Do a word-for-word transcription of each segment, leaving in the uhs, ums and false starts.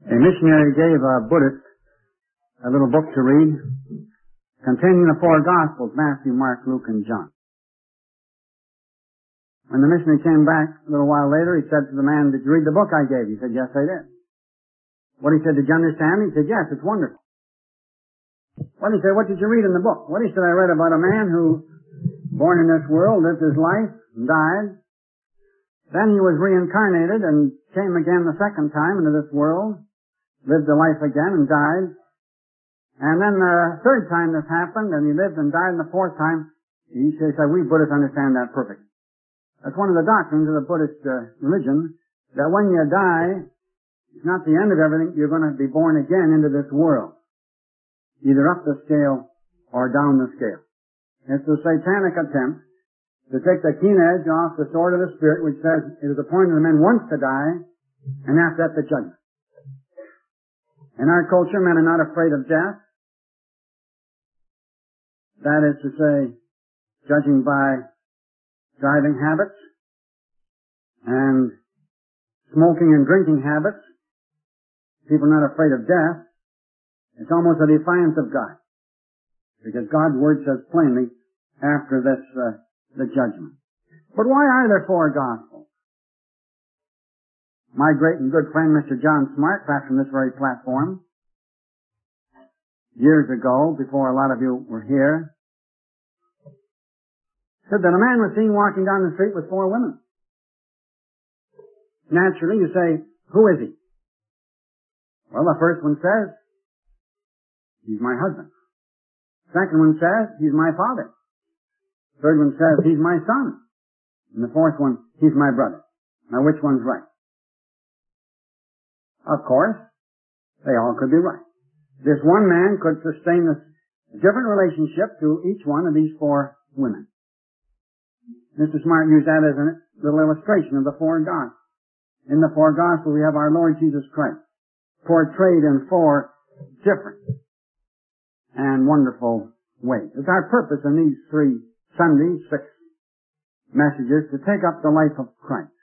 A missionary gave a Buddhist a little book to read containing the four Gospels, Matthew, Mark, Luke, and John. When the missionary came back a little while later, he said to the man, "Did you read the book I gave you?" He said, "Yes, I did." What he said, "Did you understand?" He said, "Yes, it's wonderful." What he said, "What did you read in the book?" What he said, "I read about a man who, born in this world, lived his life and died. Then he was reincarnated and came again the second time into this world, lived a life again and died. And then the third time this happened, and he lived and died, and the fourth time," he said, "we Buddhists understand that perfectly." That's one of the doctrines of the Buddhist uh, religion, that when you die, it's not the end of everything. You're going to be born again into this world, either up the scale or down the scale. It's a satanic attempt to take the keen edge off the sword of the Spirit, which says it is appointed to men once to die, and after that the judgment. In our culture, men are not afraid of death. That is to say, judging by driving habits and smoking and drinking habits, people are not afraid of death. It's almost a defiance of God, because God's Word says plainly after this uh, the judgment. But why are there four Gospels? My great and good friend, Mister John Smart, back from this very platform, years ago, before a lot of you were here, said that a man was seen walking down the street with four women. Naturally, you say, who is he? Well, the first one says, he's my husband. Second one says, he's my father. Third one says, he's my son. And the fourth one, he's my brother. Now, which one's right? Of course, they all could be right. This one man could sustain a different relationship to each one of these four women. Mister Smart used that as a little illustration of the four Gospels. In the four Gospels, we have our Lord Jesus Christ portrayed in four different and wonderful ways. It's our purpose in these three Sundays, six messages, to take up the life of Christ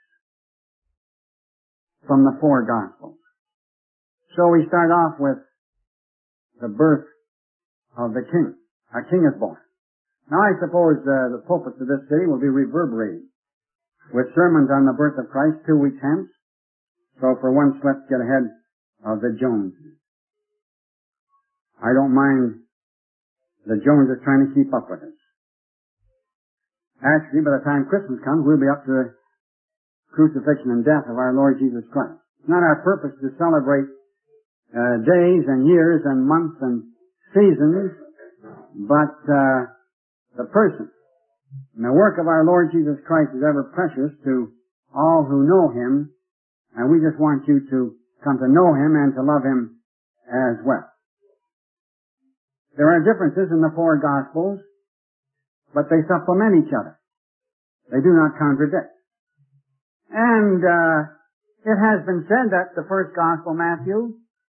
from the four Gospels. So we start off with the birth of the King. A King is born. Now I suppose uh, the pulpits of this city will be reverberating with sermons on the birth of Christ two weeks hence. So for once, let's get ahead of the Joneses. I don't mind the Joneses trying to keep up with us. Actually, by the time Christmas comes, we'll be up to the crucifixion and death of our Lord Jesus Christ. It's not our purpose to celebrate uh, days and years and months and seasons, but uh, the person and the work of our Lord Jesus Christ is ever precious to all who know Him, and we just want you to come to know Him and to love Him as well. There are differences in the four Gospels, but they supplement each other. They do not contradict. And uh, it has been said that the first Gospel, Matthew,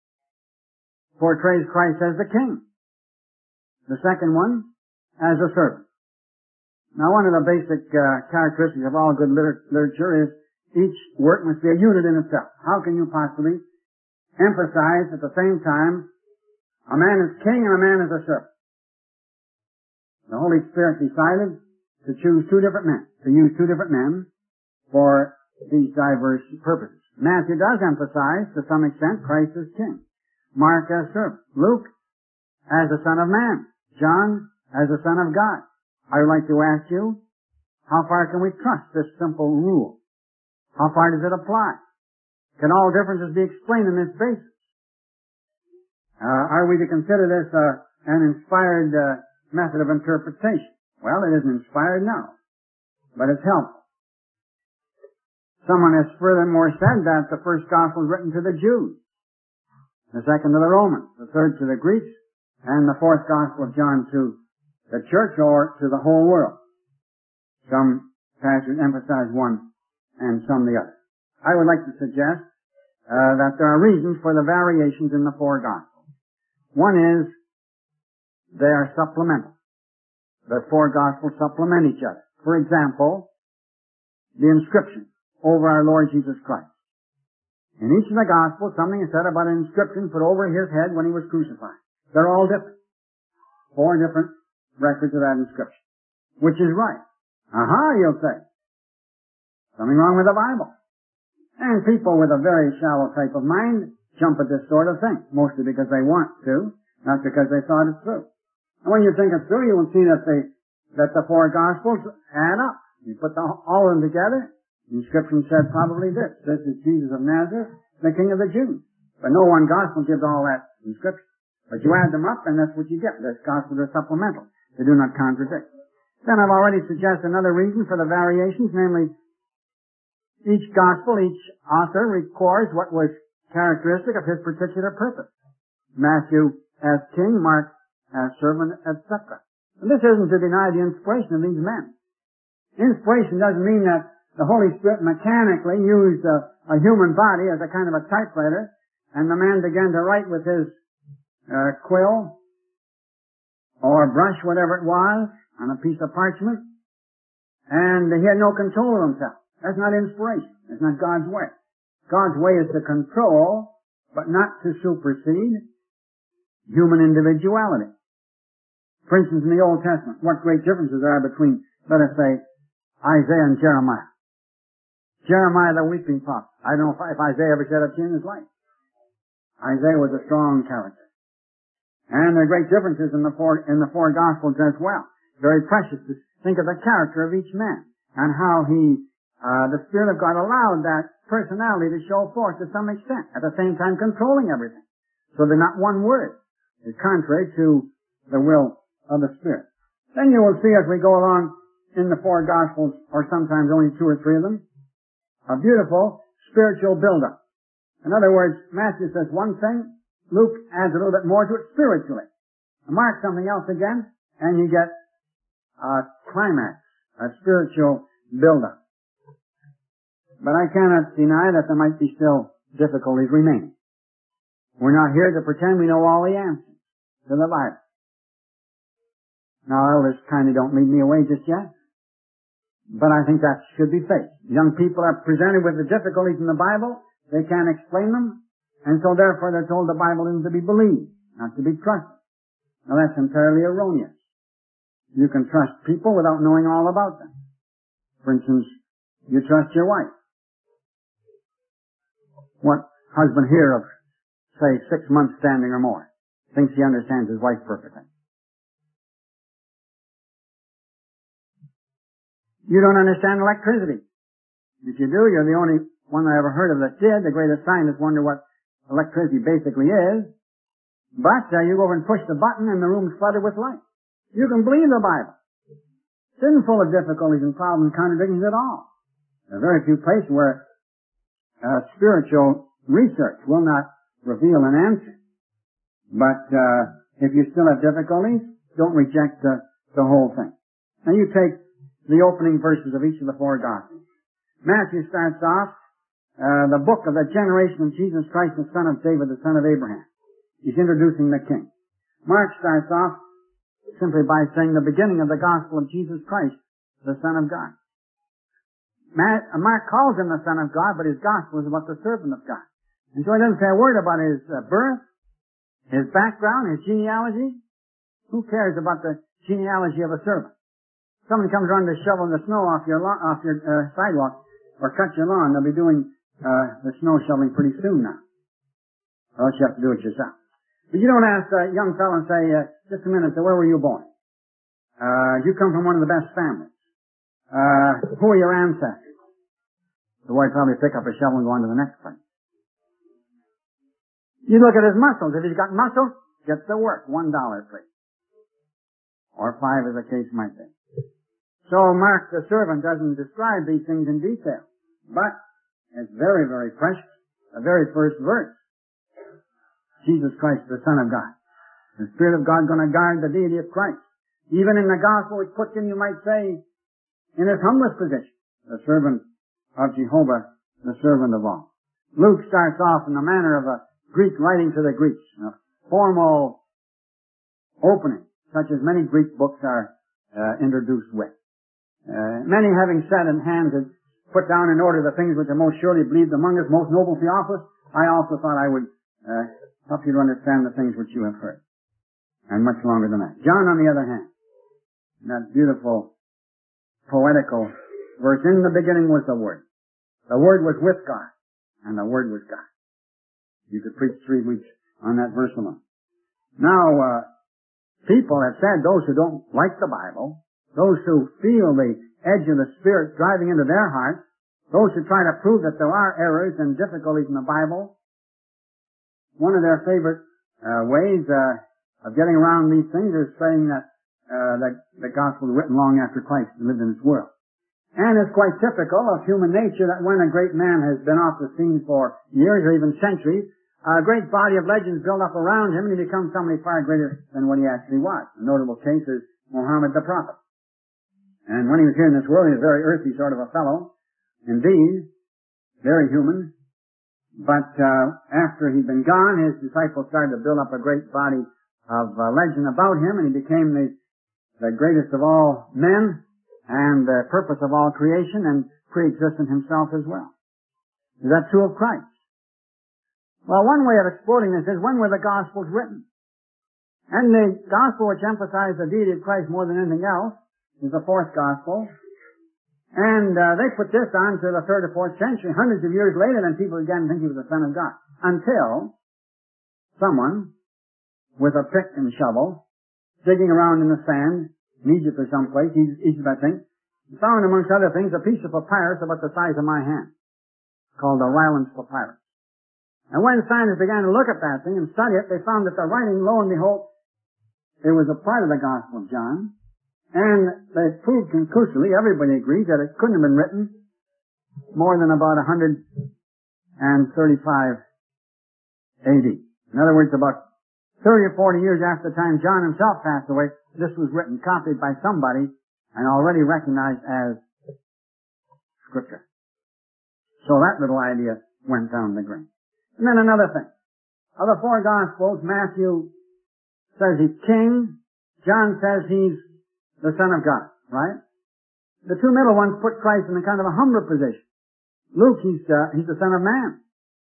portrays Christ as the King. The second one, as a servant. Now, one of the basic uh, characteristics of all good liter- literature is each work must be a unit in itself. How can you possibly emphasize at the same time a man is king and a man is a servant? The Holy Spirit decided to choose two different men, to use two different men for these diverse purposes. Matthew does emphasize, to some extent, Christ as king. Mark as servant. Luke as the Son of Man. John as the Son of God. I would like to ask you, how far can we trust this simple rule? How far does it apply? Can all differences be explained on this basis? Uh, are we to consider this uh, an inspired uh, method of interpretation? Well, it isn't inspired now, but it's helpful. Someone has furthermore said that the first gospel is written to the Jews, the second to the Romans, the third to the Greeks, and the fourth gospel of John to the church or to the whole world. Some passages emphasize one and some the other. I would like to suggest uh, that there are reasons for the variations in the four gospels. One is they are supplemental. The four gospels supplement each other. For example, the inscription over our Lord Jesus Christ In each of the Gospels, something is said about an inscription put over his head when he was crucified. They're all different. Four different records of that inscription. Which is right? Aha, you'll say. Something wrong with the Bible. And people with a very shallow type of mind jump at this sort of thing, mostly because they want to, not because they thought it through. And when you think it through, you will see that they, that the four Gospels add up. You put the, all of them together, the inscription said probably this: this is Jesus of Nazareth, the King of the Jews. But no one Gospel gives all that inscription. But you add them up, and that's what you get. This Gospels are supplemental. They do not contradict. Then I've already suggested another reason for the variations, namely, each Gospel, each author records what was characteristic of his particular purpose. Matthew as king, Mark as servant, et cetera. And this isn't to deny the inspiration of these men. Inspiration doesn't mean that the Holy Spirit mechanically used a, a human body as a kind of a typewriter, and the man began to write with his uh, quill or brush, whatever it was, on a piece of parchment, and he had no control of himself. That's not inspiration. That's not God's way. God's way is to control, but not to supersede, human individuality. For instance, in the Old Testament, what great differences there are between, let us say, Isaiah and Jeremiah. Jeremiah, the weeping prophet. I don't know if, if Isaiah ever shed a tear in his life. Isaiah was a strong character. And there are great differences in the four, in the four Gospels as well. Very precious to think of the character of each man and how he, uh, the Spirit of God allowed that personality to show forth to some extent, at the same time controlling everything. So that not one word is contrary to the will of the Spirit. Then you will see as we go along in the four Gospels, or sometimes only two or three of them, a beautiful spiritual build-up. In other words, Matthew says one thing, Luke adds a little bit more to it spiritually. Mark something else again, and you get a climax, a spiritual build-up. But I cannot deny that there might be still difficulties remaining. We're not here to pretend we know all the answers to the Bible. Now, elders kindly don't lead me away just yet, but I think that should be faced. Young people are presented with the difficulties in the Bible. They can't explain them, and so therefore they're told the Bible isn't to be believed, not to be trusted. Now, that's entirely erroneous. You can trust people without knowing all about them. For instance, you trust your wife. What husband here of, say, six months standing or more thinks he understands his wife perfectly? You don't understand electricity. If you do, you're the only one I ever heard of that did. The greatest scientists wonder what electricity basically is. But uh, you go over and push the button and the room's flooded with light. You can believe the Bible. It isn't full of difficulties and problems and contradictions at all. There are very few places where uh, spiritual research will not reveal an answer. But uh, if you still have difficulties, don't reject uh, the whole thing. Now you take the opening verses of each of the four Gospels. Matthew starts off uh, the book of the generation of Jesus Christ, the son of David, the son of Abraham. He's introducing the king. Mark starts off simply by saying the beginning of the gospel of Jesus Christ, the Son of God. Matt, uh, Mark calls him the Son of God, but his gospel is about the servant of God. And so he doesn't say a word about his uh, birth, his background, his genealogy. Who cares about the genealogy of a servant? Somebody comes around to shovel the snow off your lawn, off your uh, sidewalk or cut your lawn. They'll be doing uh, the snow shoveling pretty soon now. Or else you have to do it yourself. But you don't ask a young fellow and say, uh, just a minute, so where were you born? Uh, you come from one of the best families. Uh, who are your ancestors? The boy probably pick up a shovel and go on to the next place. You look at his muscles. If he's got muscles, gets to work. One dollar, please. Or five, as the case might be. So Mark the servant doesn't describe these things in detail. But it's very, very precious. The very first verse. Jesus Christ, the Son of God. The Spirit of God going to guard the deity of Christ. Even in the gospel, it puts him, you might say, in his humblest position. The servant of Jehovah, the servant of all. Luke starts off in the manner of a Greek writing to the Greeks. A formal opening, such as many Greek books are uh, introduced with. Uh, many having said and handed put down in order the things which are most surely believed among us, most noble Theophilus, I also thought I would uh, help you to understand the things which you have heard. And much longer than that. John, on the other hand, that beautiful, poetical verse, in the beginning was the Word. The Word was with God, and the Word was God. You could preach three weeks on that verse alone. Now, uh, people have said, those who don't like the Bible, those who feel the edge of the Spirit driving into their hearts, those who try to prove that there are errors and difficulties in the Bible, one of their favorite uh, ways uh, of getting around these things is saying that uh, the, the gospel was written long after Christ lived in this world. And it's quite typical of human nature that when a great man has been off the scene for years or even centuries, a great body of legends build up around him and he becomes somebody far greater than what he actually was. A notable case is Muhammad the Prophet. And when he was here in this world, he was a very earthy sort of a fellow. Indeed, very human. But uh, after he'd been gone, his disciples started to build up a great body of uh, legend about him, and he became the, the greatest of all men and the purpose of all creation and pre-existent himself as well. Is that true of Christ? Well, one way of exploding this is, when were the Gospels written? And the Gospel which emphasized the deity of Christ more than anything else is the fourth Gospel. And uh, they put this on to the third or fourth century, hundreds of years later, then people began to think he was the Son of God. Until someone with a pick and shovel, digging around in the sand, in Egypt or someplace, Egypt I think, found amongst other things a piece of papyrus about the size of my hand, called the Rylands Papyrus. And when scientists began to look at that thing and study it, they found that the writing, lo and behold, it was a part of the Gospel of John. And they proved conclusively, everybody agrees, that it couldn't have been written more than about one hundred thirty-five A D. In other words, about thirty or forty years after the time John himself passed away, this was written, copied by somebody, and already recognized as Scripture. So that little idea went down the drain. And then another thing. Of the four Gospels, Matthew says he's king. John says he's the Son of God, right? The two middle ones put Christ in a kind of a humbler position. Luke, he's, uh, he's the Son of Man.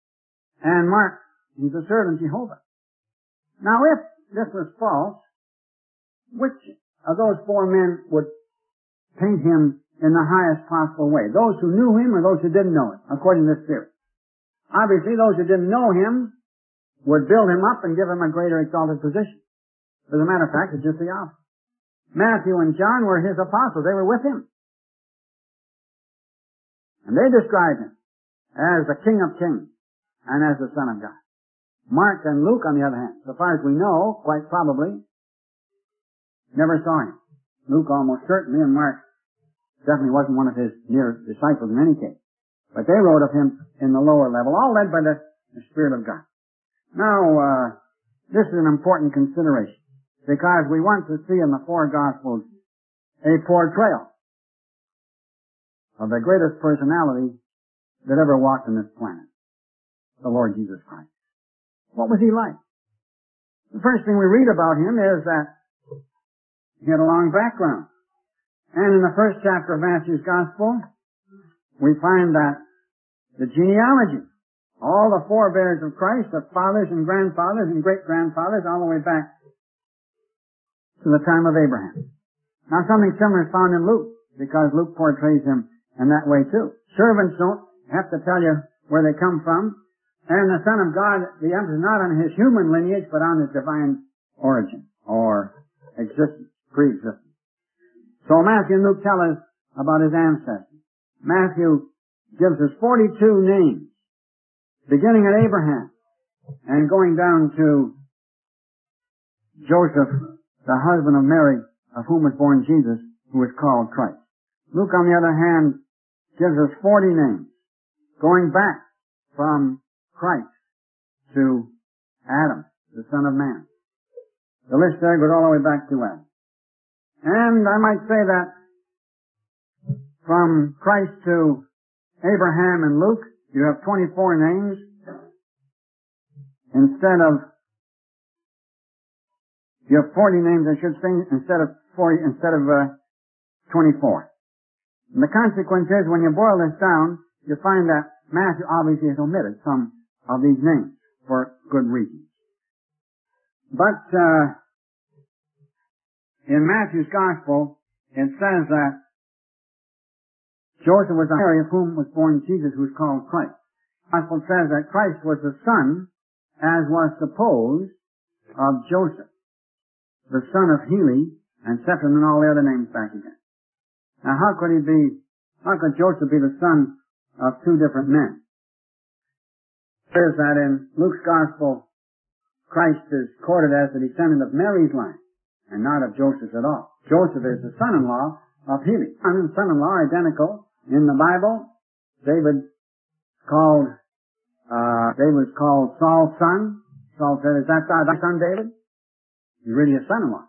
And Mark, he's the servant Jehovah. Now, if this was false, which of those four men would paint him in the highest possible way? Those who knew him or those who didn't know him, according to this theory? Obviously, those who didn't know him would build him up and give him a greater exalted position. As a matter of fact, it's just the opposite. Matthew and John were his apostles. They were with him. And they described him as the King of Kings and as the Son of God. Mark and Luke, on the other hand, so far as we know, quite probably, never saw him. Luke almost certainly, and Mark definitely wasn't one of his near disciples in any case. But they wrote of him in the lower level, all led by the, the Spirit of God. Now, uh, this is an important consideration, because we want to see in the four Gospels a portrayal of the greatest personality that ever walked on this planet, the Lord Jesus Christ. What was he like? The first thing we read about him is that he had a long background. And in the first chapter of Matthew's Gospel, we find that the genealogy, all the forebears of Christ, the fathers and grandfathers and great-grandfathers, all the way back to the time of Abraham. Now, something similar is found in Luke, because Luke portrays him in that way too. Servants don't have to tell you where they come from. And the Son of God, the emphasis not on his human lineage, but on his divine origin, or existence, pre-existence. So Matthew and Luke tell us about his ancestors. Matthew gives us forty-two names, beginning at Abraham, and going down to Joseph, the husband of Mary, of whom was born Jesus, who is called Christ. Luke, on the other hand, gives us forty names, going back from Christ to Adam, the Son of Man. The list there goes all the way back to Adam. And I might say that from Christ to Abraham and Luke, you have twenty-four names instead of, you have forty names, I should say, instead of forty, instead of uh, twenty-four. And the consequence is, when you boil this down, you find that Matthew obviously has omitted some of these names for good reasons. But uh, in Matthew's Gospel, it says that Joseph was the Mary of whom was born Jesus, who is called Christ. The Gospel says that Christ was the son, as was supposed, of Joseph, the son of Heli, and Septim, and all the other names back again. Now, how could he be, how could Joseph be the son of two different men? It says that in Luke's Gospel, Christ is quoted as the descendant of Mary's line, and not of Joseph's at all. Joseph is the son-in-law of Heli. Son and son-in-law are identical in the Bible. David called, uh, David was called Saul's son. Saul said, "Is that thy son David?" He's really his son-in-law.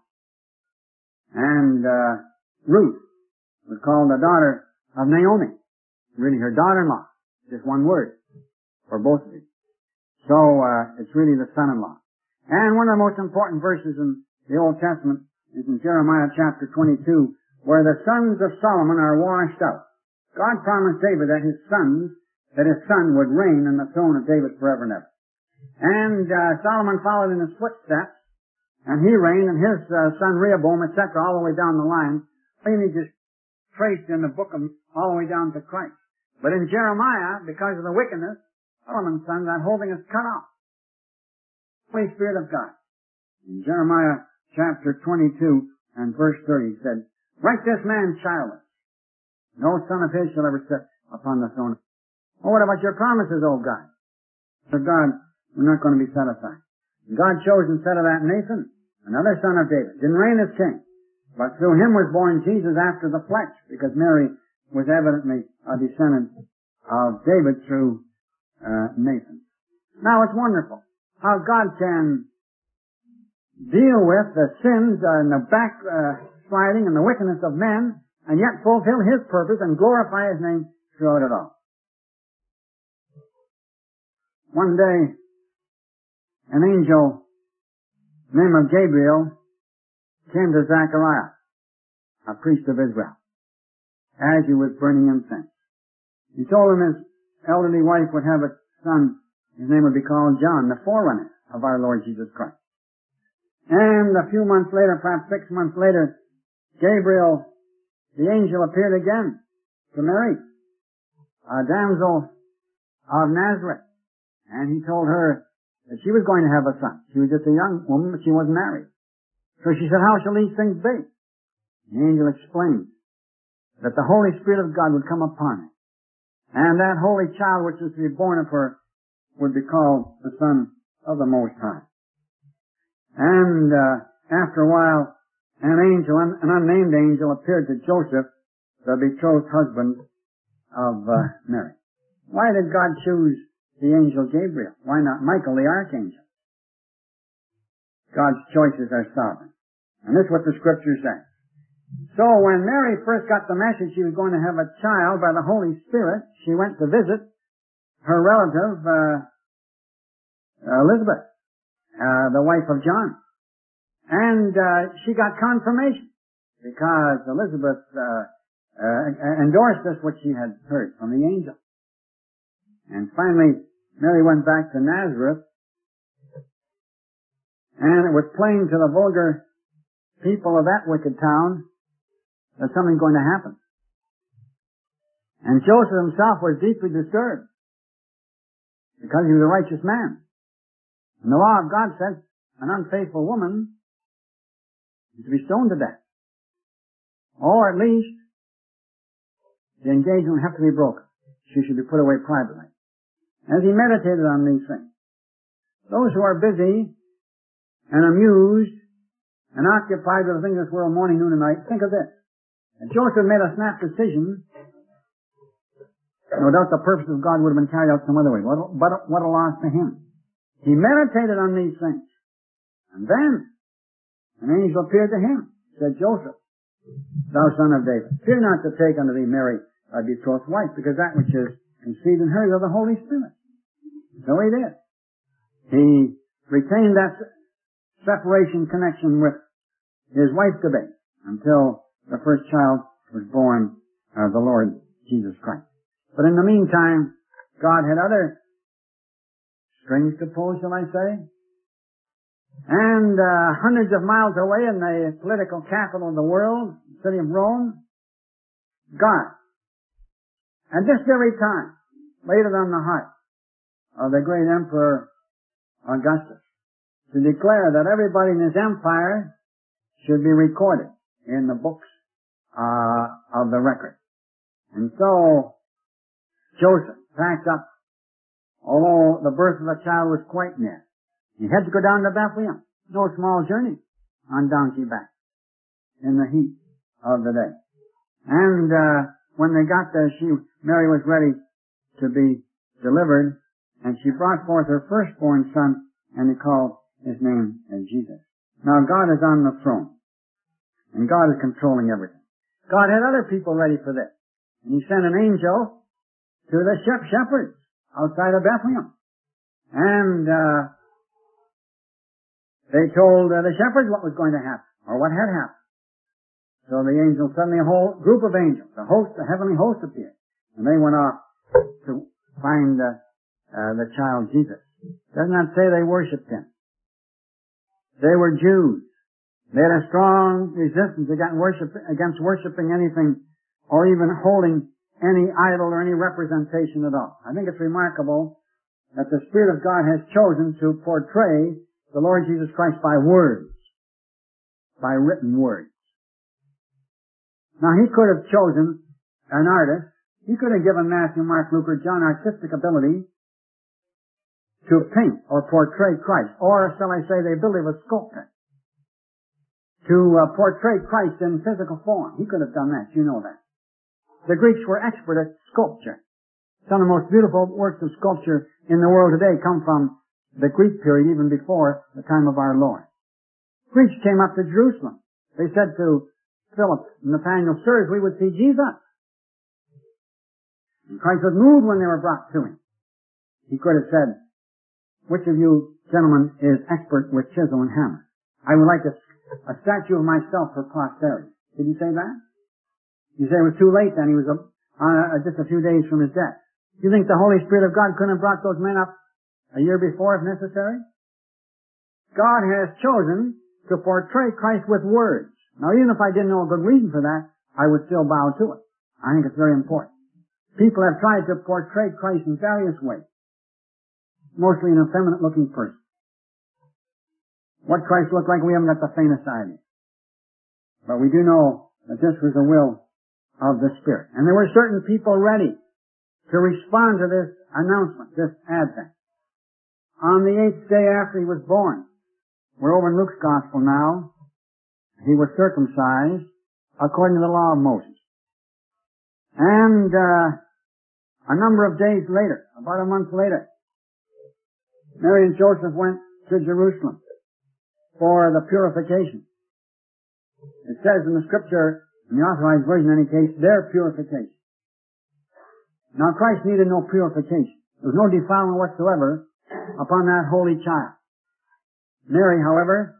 And, uh, Ruth was called the daughter of Naomi. Really her daughter-in-law. Just one word for both of these. So, uh, it's really the son-in-law. And one of the most important verses in the Old Testament is in Jeremiah chapter twenty-two, where the sons of Solomon are washed out. God promised David that his sons, that his son would reign on the throne of David forever and ever. And, uh, Solomon followed in his footsteps, and he reigned, and his uh, son Rehoboam, et cetera, all the way down the line. And he just traced in the book of, all the way down to Christ. But in Jeremiah, because of the wickedness, Solomon's son, that whole thing is cut off. Holy Spirit of God. In Jeremiah chapter twenty-two and verse thirty, he said, "Write this man childless. No son of his shall ever sit upon the throne." Well, what about your promises, O God? For God, we're not going to be satisfied. God chose instead of that Nathan, another son of David, didn't reign as king, but through him was born Jesus after the flesh, because Mary was evidently a descendant of David through uh, Nathan. Now it's wonderful how God can deal with the sins and the backsliding uh, and the wickedness of men, and yet fulfill his purpose and glorify his name throughout it all. One day, an angel named Gabriel came to Zechariah, a priest of Israel, as he was burning incense. He told him his elderly wife would have a son. His name would be called John, the forerunner of our Lord Jesus Christ. And a few months later, perhaps six months later, Gabriel, the angel, appeared again to Mary, a damsel of Nazareth. And he told her that she was going to have a son. She was just a young woman, but she wasn't married. So she said, "How shall these things be?" The angel explained that the Holy Spirit of God would come upon her, and that holy child which was to be born of her would be called the Son of the Most High. And uh, after a while, an angel, an unnamed angel, appeared to Joseph, the betrothed husband of uh, Mary. Why did God choose the angel Gabriel? Why not Michael, the archangel? God's choices are sovereign. And this is what the Scripture says. So when Mary first got the message she was going to have a child by the Holy Spirit, she went to visit her relative, uh, Elizabeth, uh, the wife of John. And uh, she got confirmation because Elizabeth uh, uh, endorsed this, what she had heard from the angel. And finally, Mary went back to Nazareth, and it was plain to the vulgar people of that wicked town that something's going to happen. And Joseph himself was deeply disturbed because he was a righteous man. And the law of God says an unfaithful woman is to be stoned to death. Or at least the engagement would have to be broken. She should be put away privately. As he meditated on these things, those who are busy and amused and occupied with the things of this world morning, noon, and night, think of this. If Joseph made a snap decision, no doubt the purpose of God would have been carried out some other way. What, but what a loss to him. He meditated on these things. And then an angel appeared to him, said, "Joseph, thou son of David, fear not to take unto thee Mary, thy betrothed wife, because that which is conceived in her is of the Holy Spirit." So he did. He retained that separation connection with his wife to be until the first child was born of the Lord Jesus Christ. But in the meantime, God had other strings to pull, shall I say? And uh, hundreds of miles away in the political capital of the world, the city of Rome, God, at this very time, laid it on the heart of the great Emperor Augustus to declare that everybody in his empire should be recorded in the books uh, of the record. And so Joseph packed up, although the birth of the child was quite near. He had to go down to Bethlehem, no small journey, on donkey back, in the heat of the day. And uh, when they got there, she Mary was ready to be delivered, and she brought forth her firstborn son, and he called his name as Jesus. Now God is on the throne, and God is controlling everything. God had other people ready for this, and he sent an angel to the shep shepherds outside of Bethlehem, and uh, they told uh, the shepherds what was going to happen, or what had happened. So the angel, suddenly a whole group of angels, the host, the heavenly host appeared, and they went off to find uh, uh, the child Jesus. Does not say they worshipped him. They were Jews. They had a strong resistance against, worship, against worshiping anything or even holding any idol or any representation at all. I think it's remarkable that the Spirit of God has chosen to portray the Lord Jesus Christ by words, by written words. Now, he could have chosen an artist. He could have given Matthew, Mark, Luke, or John artistic ability to paint or portray Christ, or shall I say the ability of a sculptor to uh, portray Christ in physical form. He could have done that. You know that. The Greeks were expert at sculpture. Some of the most beautiful works of sculpture in the world today come from the Greek period, even before the time of our Lord. Greeks came up to Jerusalem. They said to Philip and Nathanael, "Sirs, we would see Jesus." And Christ was moved when they were brought to him. He could have said, "Which of you gentlemen is expert with chisel and hammer? I would like a, a statue of myself for posterity." Did he say that? You say it was too late then. He was a, uh, just a few days from his death. Do you think the Holy Spirit of God couldn't have brought those men up a year before if necessary? God has chosen to portray Christ with words. Now, even if I didn't know a good reason for that, I would still bow to it. I think it's very important. People have tried to portray Christ in various ways, mostly an effeminate-looking person. What Christ looked like, we haven't got the faintest idea. But we do know that this was the will of the Spirit. And there were certain people ready to respond to this announcement, this advent. On the eighth day after he was born, we're over in Luke's Gospel now, he was circumcised according to the law of Moses. And uh, a number of days later, about a month later, Mary and Joseph went to Jerusalem for the purification. It says in the Scripture, in the Authorized Version in any case, their purification. Now Christ needed no purification. There was no defilement whatsoever upon that holy child. Mary, however,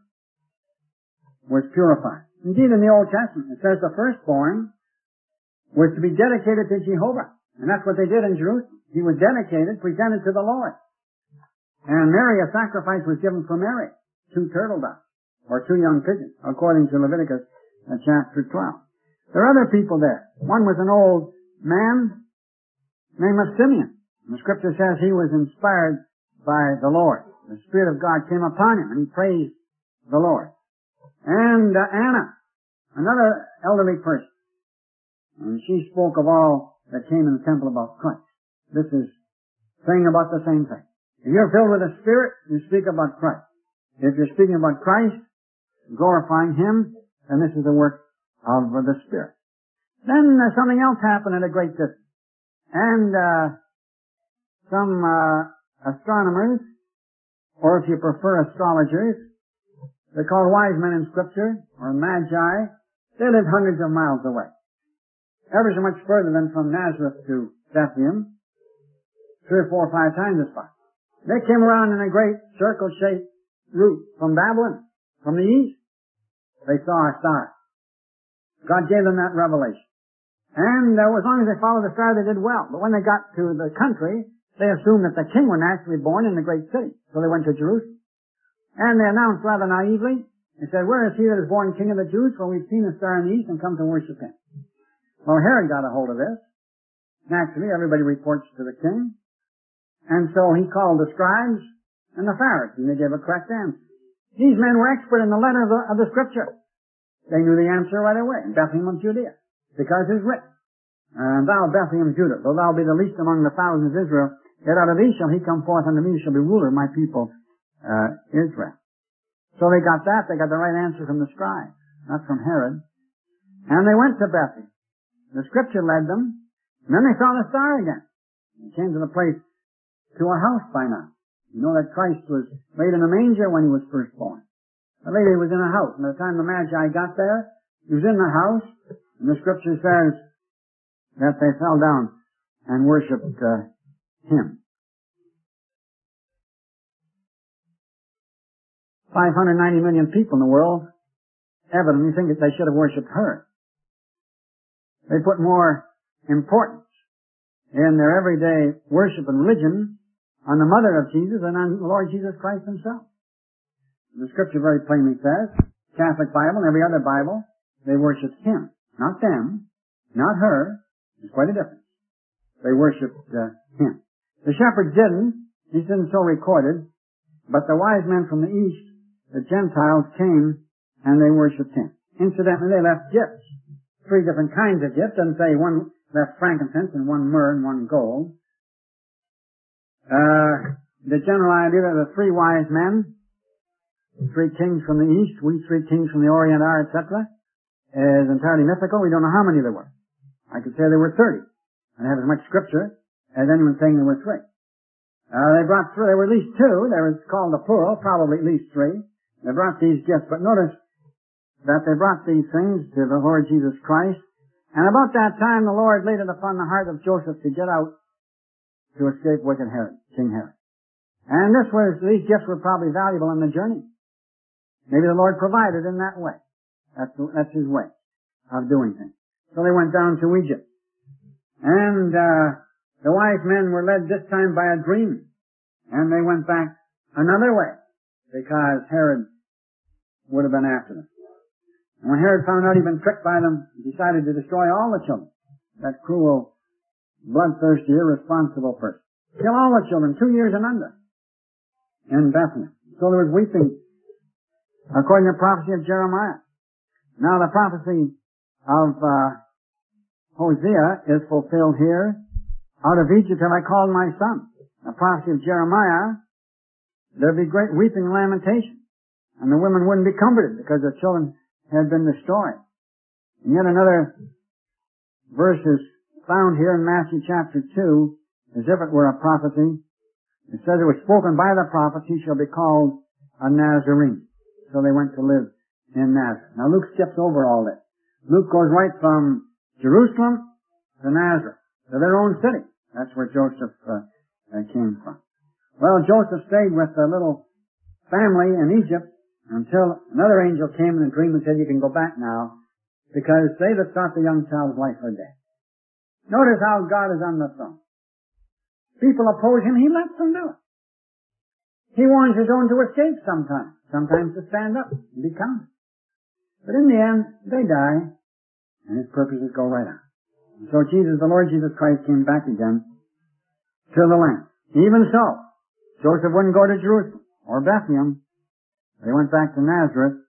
was purified. Indeed, in the Old Testament, it says the firstborn was to be dedicated to Jehovah. And that's what they did in Jerusalem. He was dedicated, presented to the Lord. And Mary, a sacrifice was given for Mary. Two turtle doves, or two young pigeons, according to Leviticus uh, chapter twelve. There are other people there. One was an old man named Simeon. And the Scripture says he was inspired by the Lord. The Spirit of God came upon him, and he praised the Lord. And uh, Anna, another elderly person, and she spoke of all that came in the temple about Christ. This is saying about the same thing. If you're filled with the Spirit, you speak about Christ. If you're speaking about Christ, glorifying Him, then this is the work of the Spirit. Then uh, something else happened at a great distance. And uh, some uh, astronomers, or if you prefer astrologers, they're called wise men in Scripture, or magi, they lived hundreds of miles away. Ever so much further than from Nazareth to Bethlehem, three or four or five times as far. They came around in a great circle-shaped route from Babylon, from the east. They saw a star. God gave them that revelation. And uh, as long as they followed the star, they did well. But when they got to the country, they assumed that the king were naturally born in the great city. So they went to Jerusalem. And they announced rather naively, they said, where is he that is born king of the Jews? For we've seen a star in the east and come to worship him. Well, Herod got a hold of this. Naturally, everybody reports to the king. And so he called the scribes and the Pharisees, and they gave a correct answer. These men were expert in the letter of the, of the Scripture. They knew the answer right away, in Bethlehem of Judea, because it's written, and thou, Bethlehem, Judah, though thou be the least among the thousands of Israel, yet out of thee shall he come forth, unto me shall be ruler of my people, uh, Israel. So they got that. They got the right answer from the scribe, not from Herod. And they went to Bethlehem. The Scripture led them. And then they saw the star again. They came to the place, to a house by now. You know that Christ was laid in a manger when he was first born. The lady was in a house. And by the time the Magi got there, he was in the house. And the Scripture says that they fell down and worshipped uh, him. five hundred ninety million people in the world evidently think that they should have worshipped her. They put more importance in their everyday worship and religion on the mother of Jesus than on the Lord Jesus Christ himself. The Scripture very plainly says, Catholic Bible and every other Bible, they worshipped him, not them, not her. There's quite a difference. They worshipped uh, him. The shepherds didn't. This isn't so recorded. But the wise men from the east, the Gentiles, came and they worshipped him. Incidentally, they left gifts. Three different kinds of gifts. Doesn't say one left frankincense and one myrrh and one gold. Uh, the general idea that the three wise men, three kings from the east, we three kings from the orient are, et cetera, is entirely mythical. We don't know how many there were. I could say there were thirty. I have as much scripture as anyone saying there were three. Uh, they brought three, there were at least two. There was called the plural, probably at least three. They brought these gifts, but notice that they brought these things to the Lord Jesus Christ. And about that time, the Lord laid it upon the heart of Joseph to get out to escape wicked Herod, King Herod. And this was, these gifts were probably valuable on the journey. Maybe the Lord provided in that way. That's, that's his way of doing things. So they went down to Egypt. And, uh, the wise men were led this time by a dream. And they went back another way, because Herod would have been after them. And when Herod found out he'd been tricked by them, he decided to destroy all the children. That cruel, bloodthirsty, irresponsible person. Kill all the children, two years and under, in Bethlehem. So there was weeping, according to the prophecy of Jeremiah. Now the prophecy of uh, Hosea is fulfilled here. Out of Egypt have I called my son. The prophecy of Jeremiah, there'd be great weeping and lamentation. And the women wouldn't be comforted because their children had been destroyed. And yet another verse is found here in Matthew chapter two, as if it were a prophecy. It says it was spoken by the prophet, he shall be called a Nazarene. So they went to live in Nazareth. Now Luke skips over all this. Luke goes right from Jerusalem to Nazareth, to their own city. That's where Joseph uh, uh, came from. Well, Joseph stayed with a little family in Egypt until another angel came in a dream and said, you can go back now, because they that thought the young child's life or death. Notice how God is on the throne. People oppose him, he lets them do it. He warns his own to escape sometimes, sometimes to stand up and be counted. But in the end, they die, and his purposes go right on. And so Jesus, the Lord Jesus Christ, came back again to the land. Even so, Joseph wouldn't go to Jerusalem or Bethlehem. They went back to Nazareth.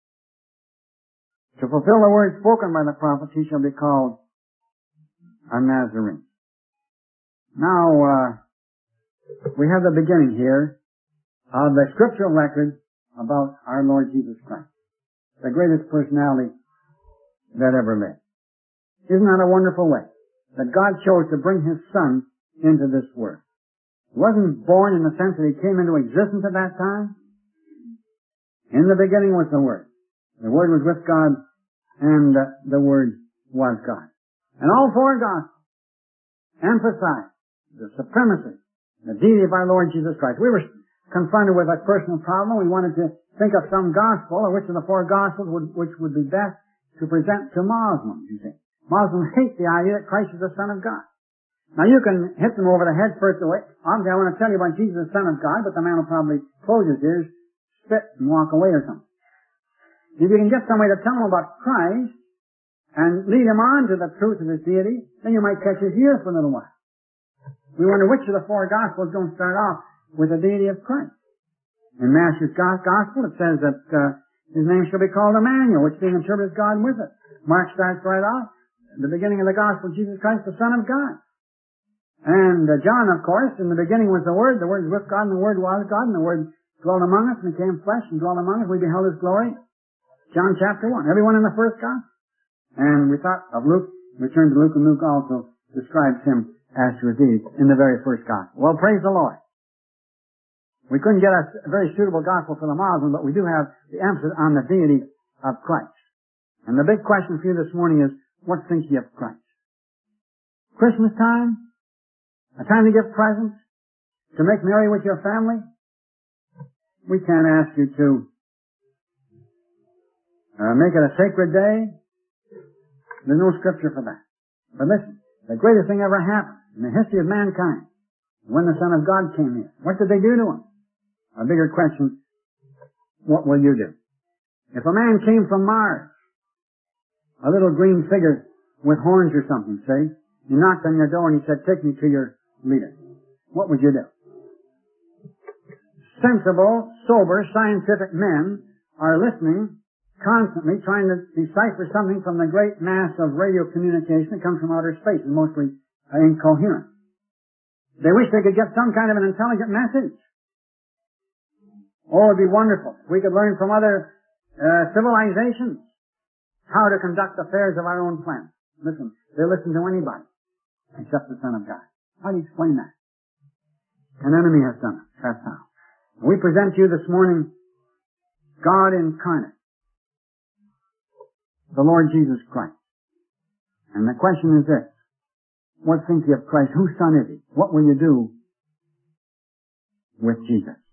To fulfill the word spoken by the prophet, he shall be called a Nazarene. Now, uh, we have the beginning here of the scriptural record about our Lord Jesus Christ, the greatest personality that ever lived. Isn't that a wonderful way that God chose to bring his Son into this world? He wasn't born in the sense that he came into existence at that time. In the beginning was the Word. The Word was with God, and uh, the Word was God. And all four Gospels emphasize the supremacy, the deity of our Lord Jesus Christ. We were confronted with a personal problem. We wanted to think of some Gospel, or which of the four Gospels would, which would be best to present to Muslims, you see. Muslims hate the idea that Christ is the Son of God. Now you can hit them over the head first away. Obviously I want to tell you about Jesus, the Son of God, but the man will probably close his ears, spit, and walk away or something. If you can get somebody to tell him about Christ and lead him on to the truth of his deity, then you might catch his ear for a little while. We wonder which of the four Gospels don't start off with the deity of Christ. In Matthew's Gospel it says that uh, his name shall be called Emmanuel, which being interpreted as God with us. Mark starts right off, at the beginning of the Gospel, Jesus Christ, the Son of God. And uh, John, of course, in the beginning was the Word, the Word was with God, and the Word was God, and the Word dwelt among us, and became flesh, and dwelt among us, we beheld His glory. John chapter one. Everyone in the first Gospel. And we thought of Luke, we turned to Luke, and Luke also describes Him as to His deity in the very first Gospel. Well, praise the Lord. We couldn't get a very suitable Gospel for the Muslim, but we do have the emphasis on the deity of Christ. And the big question for you this morning is, what think ye of Christ? Christmas time? A time to give presents? To make merry with your family? We can't ask you to uh, make it a sacred day. There's no scripture for that. But listen, the greatest thing ever happened in the history of mankind, when the Son of God came here. What did they do to Him? A bigger question, what will you do? If a man came from Mars, a little green figure with horns or something, say, he knocked on your door and he said, take me to your leader. What would you do? Sensible, sober, scientific men are listening constantly, trying to decipher something from the great mass of radio communication that comes from outer space and mostly uh, incoherent. They wish they could get some kind of an intelligent message. Oh, it'd be wonderful. We could learn from other uh, civilizations how to conduct affairs of our own planet. Listen, they listen to anybody except the Son of God. How do you explain that? An enemy has done it. That's how. We present to you this morning God incarnate, the Lord Jesus Christ. And the question is this: what think you of Christ? Whose son is He? What will you do with Jesus?